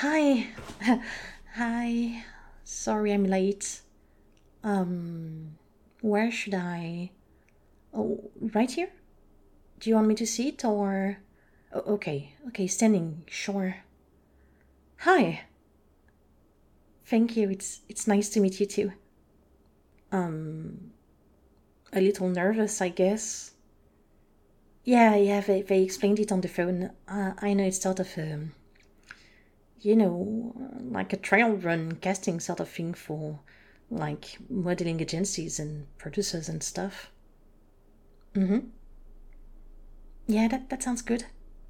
Hi. Hi. Sorry I'm late. Um, where should I? Oh, right here? Do you want me to sit or? Oh, okay. Okay, standing. Sure. Hi. Thank you. It's nice to meet you too. Um, a little nervous, I guess. Yeah. They explained it on the phone. I know it's sort of like a trial run casting sort of thing for like modeling agencies and producers and stuff. Mm-hmm. Yeah, that sounds good.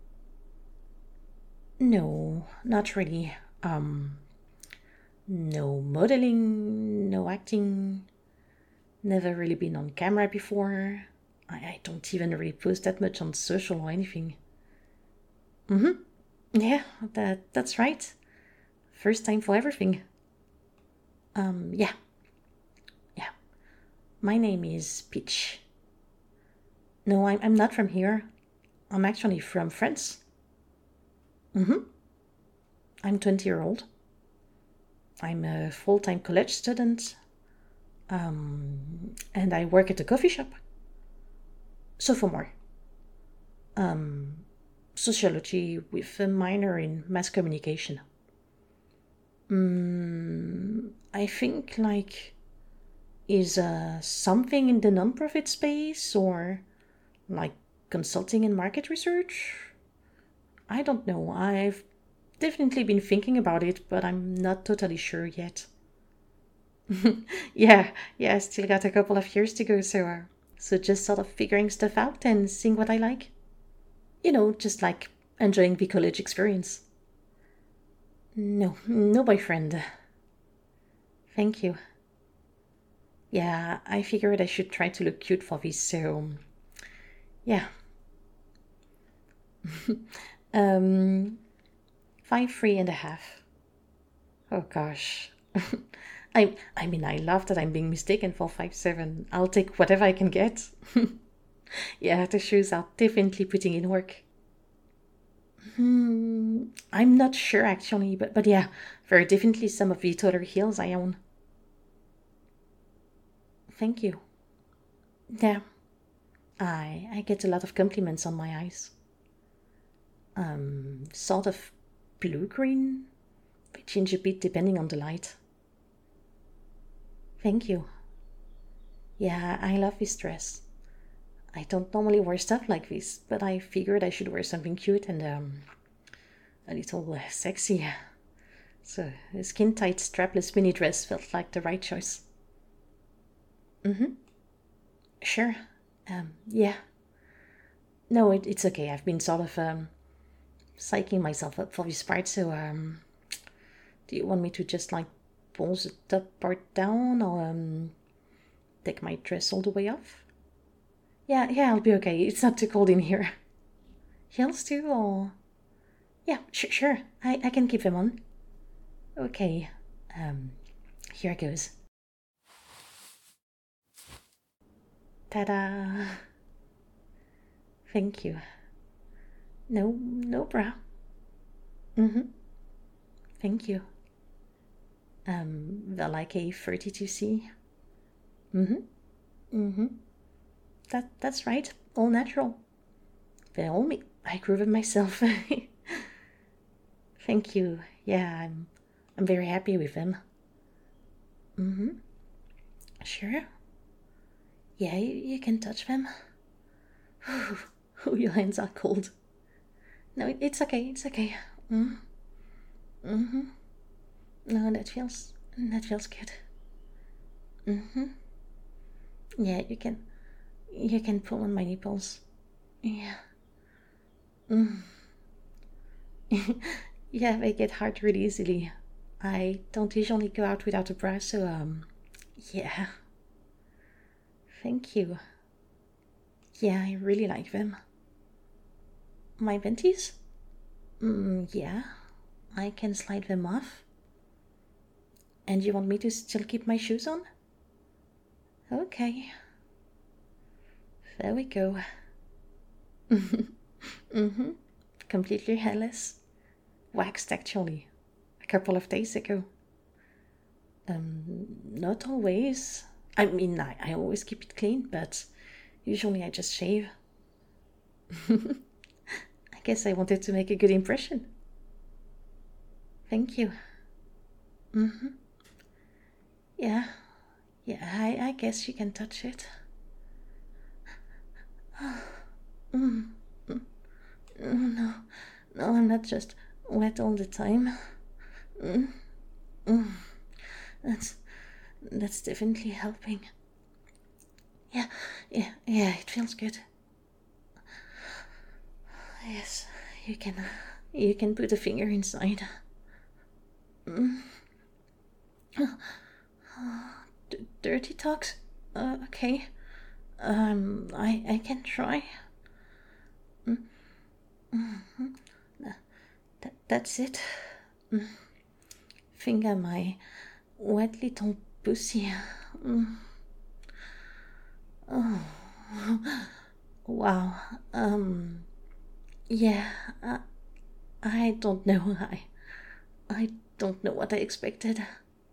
No, not really. Um, no modeling, no acting, never really been on camera before. I don't even really post that much on social or anything. Mm-hmm. Yeah, that's right. First time for everything. Yeah, yeah. My name is Peach. No, I'm not from here. I'm actually from France. Mm-hmm. I'm 20-year-old. I'm a full-time college student, and I work at a coffee shop. Sophomore. Um, Sociology with a minor in mass communication. I think like is something in the nonprofit space or like consulting and market research. I don't know. I've definitely been thinking about it, but I'm not totally sure yet. Yeah. I still got a couple of years to go, so just sort of figuring stuff out and seeing what I like. Just like enjoying the college experience. No, no boyfriend. Thank you. Yeah, I figured I should try to look cute for this, so yeah. Um, 5'3.5". Oh gosh. I mean, I love that I'm being mistaken for 5'7". I'll take whatever I can get. Yeah, the shoes are definitely putting in work. I'm not sure actually, but yeah, there are definitely some of the taller heels I own. Thank you. Yeah, I get a lot of compliments on my eyes. Sort of blue green. They change a bit depending on the light. Thank you. Yeah, I love this dress. I don't normally wear stuff like this, but I figured I should wear something cute and a little sexy. So a skin tight strapless mini dress felt like the right choice. Mm-hmm. Sure. Yeah. No, it's okay. I've been sort of psyching myself up for this part, so do you want me to just like pull the top part down or take my dress all the way off? Yeah, I'll be okay. It's not too cold in here. Heels too, or yeah, sure. I can keep them on. Okay. Um, Here goes. Ta-da! Thank you. No bra. Mm-hmm. Thank you. They're like a 32C. Mm-hmm. Mm-hmm. That's right. All natural. They're all me. I grew them myself. Thank you. Yeah, I'm very happy with them. Mm-hmm. Sure. Yeah, you can touch them. Oh, your hands are cold. No, it's okay. It's okay. Mm. Mm-hmm. No, that feels good. Mm-hmm. Yeah, you can pull on my nipples. Yeah. Mm. Yeah, they get hard really easily. I don't usually go out without a bra, so yeah. Thank you. Yeah, I really like them. My panties? Yeah. I can slide them off. And you want me to still keep my shoes on? Okay. There we go. Mm-hmm. Completely hairless. Waxed, actually. a couple of days ago. Not always. I mean, I always keep it clean, but usually I just shave. I guess I wanted to make a good impression. Thank you. Mm-hmm. Yeah. Yeah, I guess you can touch it. Mm. No, no, I'm not just wet all the time. Mm. Mm. That's definitely helping. Yeah, it feels good. Yes, you can put a finger inside. Mm. Dirty talks? Okay. I can try. Mm-hmm. That's it. Finger my wet little pussy. Oh. Wow. Yeah. I don't know. I don't know what I expected.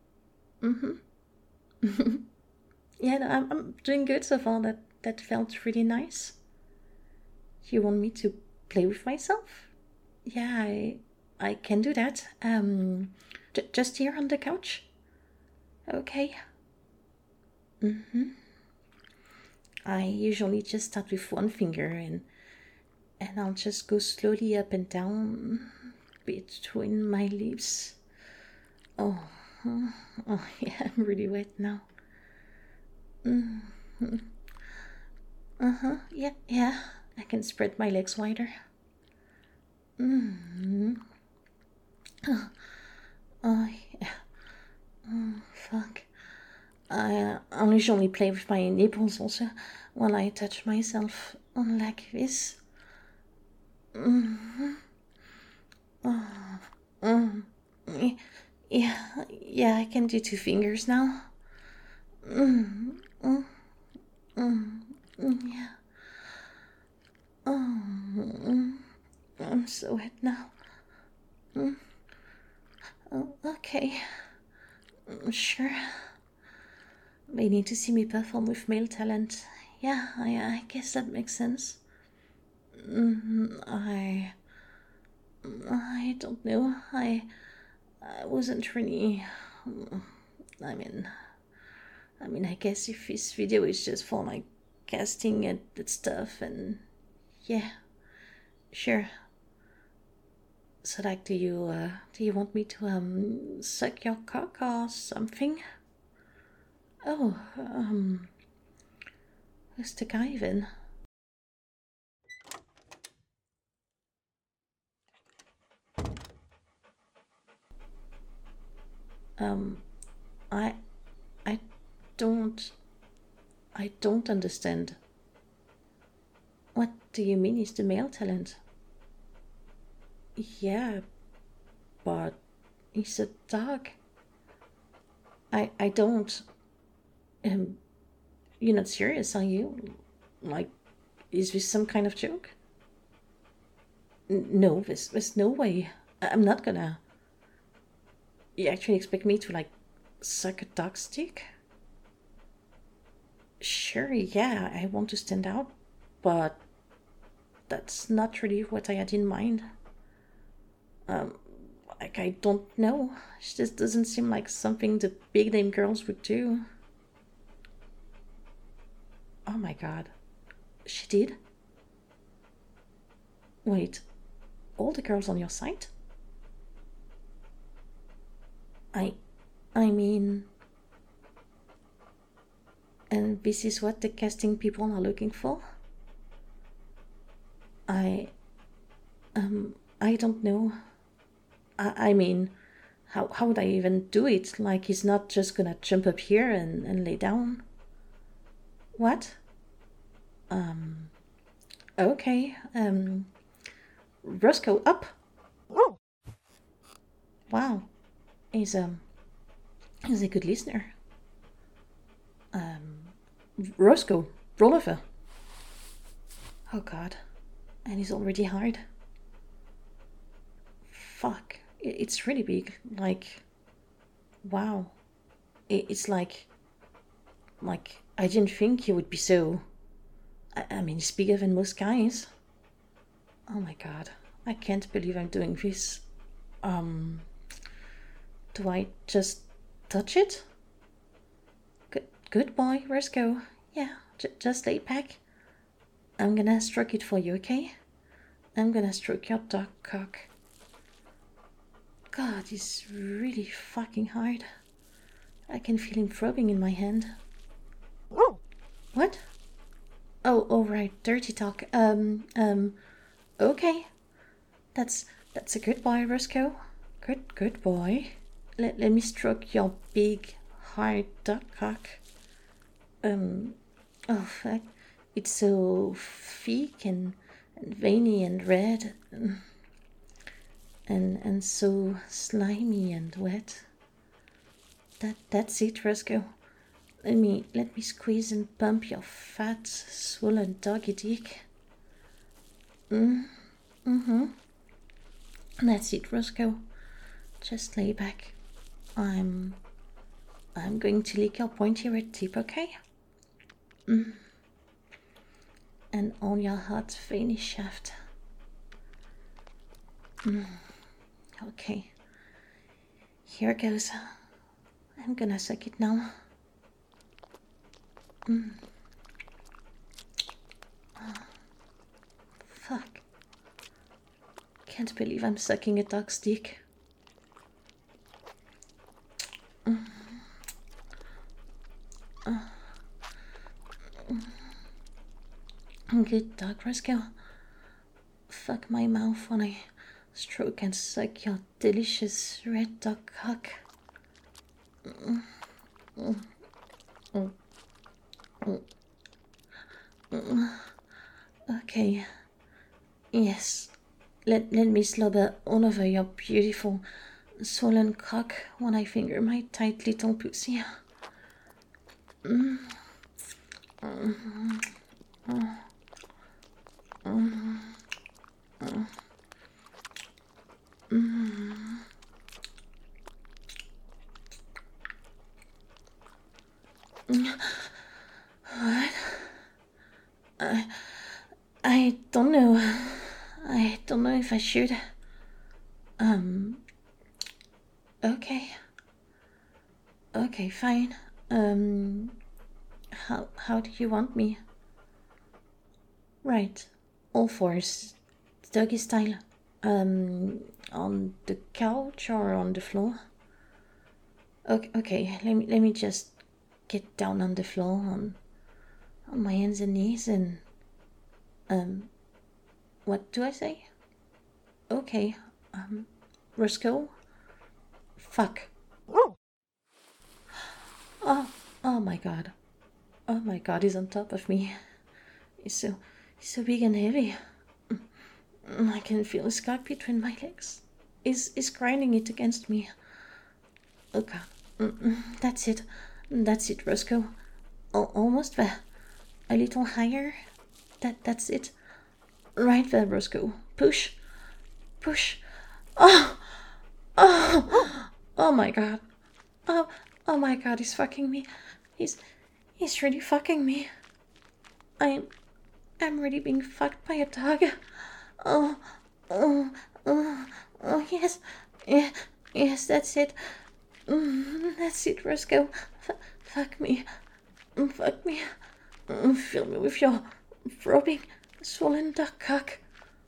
Yeah, no, I'm doing good so far. That felt really nice. You want me to play with myself? Yeah, I can do that. Just here on the couch. Okay. I usually just start with one finger and I'll just go slowly up and down between my lips. Oh, oh yeah, I'm really wet now. Yeah. I can spread my legs wider. Oh, yeah. Fuck. I'll usually play with my nipples also while I touch myself like this. Yeah, I can do 2 fingers now. Yeah. I'm so wet now. Oh, okay. Sure. They need to see me perform with male talent. Yeah, I guess that makes sense. I don't know. I wasn't really. I mean, I guess if this video is just for like casting and that stuff, and yeah, sure. So like, do you want me to suck your cock or something? Oh, who's the guy then? I I don't I don't understand. What do you mean he's the male talent? Yeah, but he's a dog. I don't. Um, you're not serious, are you? Like, is this some kind of joke? No, there's no way. I'm not gonna. You actually expect me to, like, suck a dog's dick? Sure, yeah, I want to stand out, but that's not really what I had in mind. Like, I don't know. It just doesn't seem like something the big name girls would do. Oh my god. She did? Wait, all the girls on your site? I mean, and this is what the casting people are looking for? I don't know. I mean, how would I even do it? Like, he's not just gonna jump up here and lay down. What? Okay. Roscoe, up! Wow. He's a good listener. Roscoe, roll over. Oh god. And he's already hard. Fuck. It's really big. Like, wow. It's like I didn't think you would be so. I mean, it's bigger than most guys. Oh my god. I can't believe I'm doing this. Um, do I just touch it? Good boy, Roscoe. Yeah, just lay back. I'm gonna stroke it for you, okay? I'm gonna stroke your dog cock. God, it's really fucking hard. I can feel him throbbing in my hand. What? Oh, right, dirty talk. Okay. That's a good boy, Roscoe. Good boy. Let me stroke your big, hard dog cock. Oh fuck. It's so thick and veiny and red. And so slimy and wet. That's it, Roscoe. Let me squeeze and pump your fat, swollen doggy dick. That's it, Roscoe. Just lay back. I'm going to lick your pointy red tip, okay? And on your hot, veiny shaft. Okay. Here goes. I'm gonna suck it now. Fuck. Can't believe I'm sucking a dog's dick. Good dog, Roscoe. Fuck my mouth when I stroke and suck your delicious red dog cock. Okay. Yes. Let me slobber all over your beautiful swollen cock when I finger my tight little pussy. What? I don't know. I don't know if I should. Okay. Okay, fine. How do you want me? Right. All fours. Doggy style. On the couch or on the floor? Okay. Let me just get down on the floor on my hands and knees and what do I say? Okay. Roscoe? Fuck. Oh my god. Oh my god, he's on top of me. He's so big and heavy. I can feel his cock between my legs. He's grinding it against me. Oh god. That's it. That's it, Roscoe. Almost there. A little higher. That's it. Right there, Roscoe. Push. Oh my god. Oh my god, he's fucking me. He's really fucking me. I'm really being fucked by a dog. Oh yes. Yes, that's it. That's it, Roscoe. Fuck me. Fuck me. Fill me with your throbbing, swollen duck cock.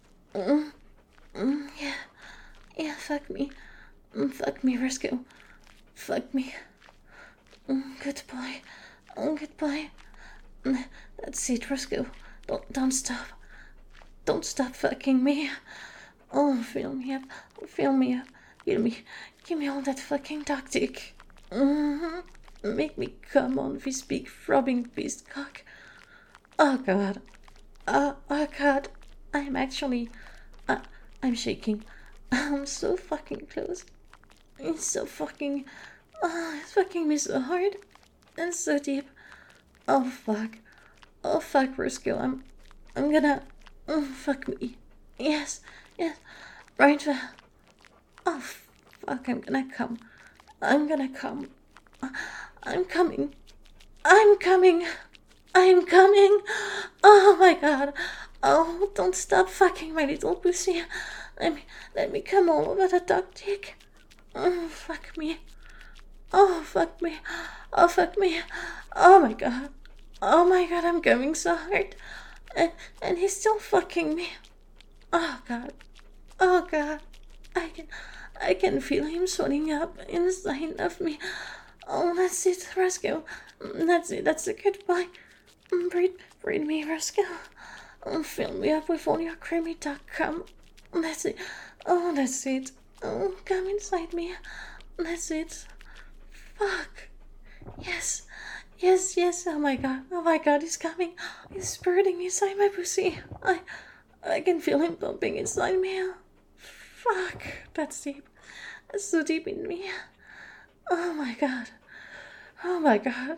Yeah, fuck me. Fuck me, Roscoe. Fuck me. Good boy. Good boy. That's it, Roscoe. Don't stop. Don't stop fucking me. Oh, fill me up. Fill me up. Give me all that fucking dog dick. Make me come on this big throbbing beast cock. Oh god. Oh god. I'm actually. I'm shaking. I'm so fucking close. It's so fucking. It's fucking me so hard. And so deep. Oh fuck. Oh fuck, Roscoe. I'm gonna. Fuck me. Yes. Right there. Oh, fuck, I'm gonna come. I'm gonna come. I'm coming. I'm coming. I'm coming. Oh my god. Oh, don't stop fucking my little pussy. Let me come over the dog dick. Oh, fuck me. Oh, fuck me. Oh, fuck me. Oh my god. Oh my god, I'm coming so hard. And he's still fucking me. Oh god. Oh god. I can feel him swelling up inside of me. Oh, that's it, Roscoe. That's it. That's a good boy. Breed me, Roscoe. Fill me up with all your creamy duck cum. That's it. Oh, that's it. Oh, come inside me. That's it. Fuck. Yes. Yes, yes. Oh my god. Oh my god, he's coming. He's burning inside my pussy. I can feel him pumping inside me. Fuck. That's deep. That's so deep in me. Oh my god. Oh my god.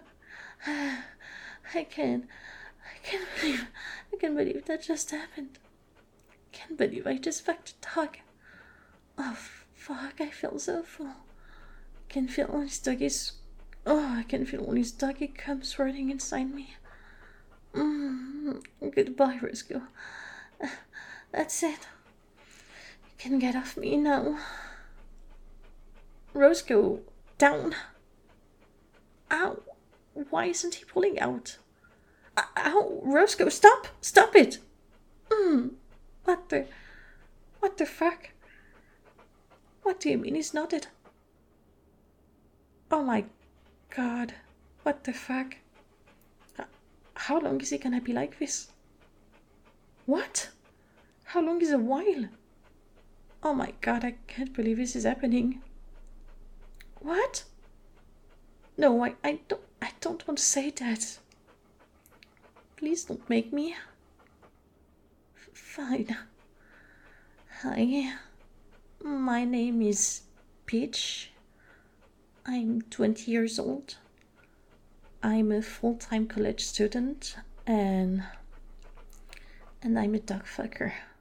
I can't believe that just happened. I can't believe I just fucked a dog. Oh fuck, I feel so full. I can feel all his doggies. Oh, I can feel all his doggy cum swirling inside me. Goodbye, Roscoe. That's it. You can get off me now. Roscoe, down. Ow. Why isn't he pulling out? Ow, Roscoe, stop! Stop it! What the fuck? What do you mean he's not it? Oh my god. What the fuck? How long is he gonna be like this? What? How long is a while? Oh my god, I can't believe this is happening. What? No, I don't want to say that. Please don't make me. Fine. Hi. My name is Peach. I'm 20 years old. I'm a full-time college student and I'm a dog fucker.